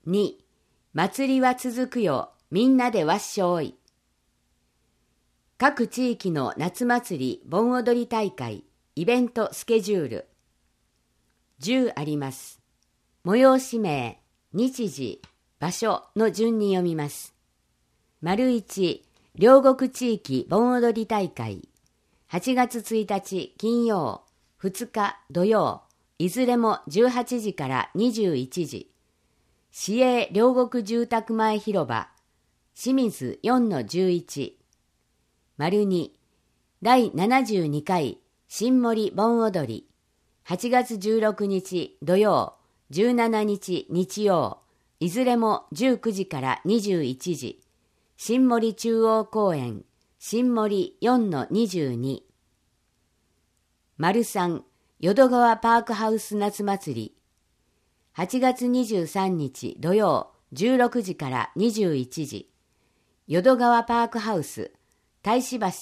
2、祭りは続くよ、みんなでわっしょい。各地域の夏祭り盆踊り大会、イベントスケジュール。10あります。催し名、日時、場所の順に読みます。1、両国地域盆踊り大会。8月1日金曜、2日土曜、いずれも18時から21時。市営両国住宅前広場、清水 4-11。2、第72回新森盆踊り。8月16日土曜、17日日曜、いずれも19時から21時。新森中央公園、新森 4-22。3、淀川パークハウス夏祭り。8月23日土曜、16時から21時。淀川パークハウス、大師橋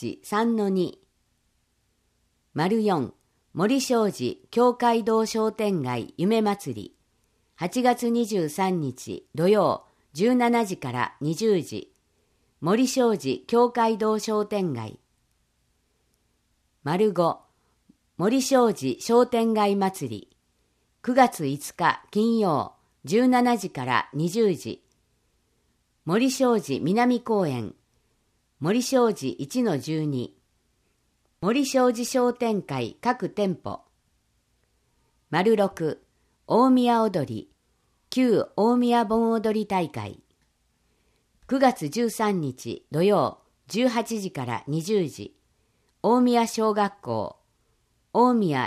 3-2。4、森商事京街道商店街夢祭り。8月23日土曜、17時から20時。森商事京街道商店街。5、森商事商店街祭り。9月5日金曜、17時から20時。森商事南公園、森商事 1-12。森商事商店会各店舗。6、大宮踊り、旧大宮盆踊り大会。9月13日土曜、18時から20時。大宮小学校、大宮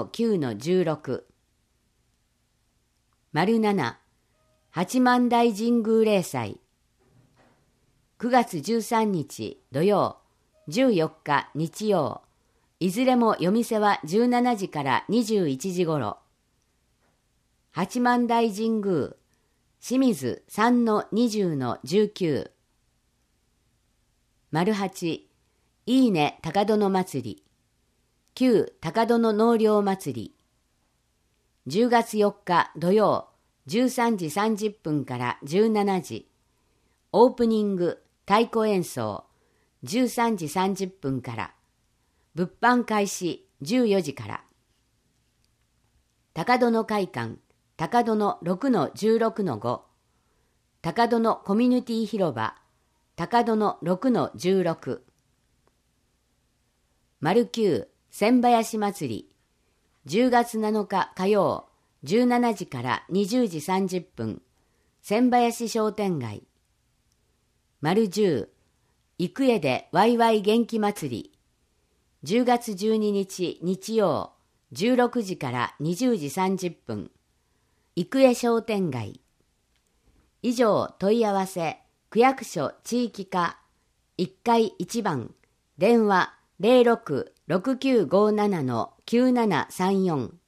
4-9-16。7、八幡大神宮例祭。9月13日土曜、14日日曜、いずれも夜店は17時から21時ごろ。八幡大神宮、清水 3-20-19。8、いいね高殿祭り。旧高殿納涼祭り。10月4日土曜、13時30分から17時。オープニング、太鼓演奏、13時30分から。物販開始、14時から。高殿会館、高殿 6-16-5。高殿コミュニティ広場、高殿 6-16。9、千林祭り。10月7日火曜、17時から20時30分。千林商店街。10、幾重でワイワイ元気祭り。10月12日日曜、16時から20時30分。幾重商店街。以上問い合わせ、区役所地域課1階1番、電話 06-6957-9734。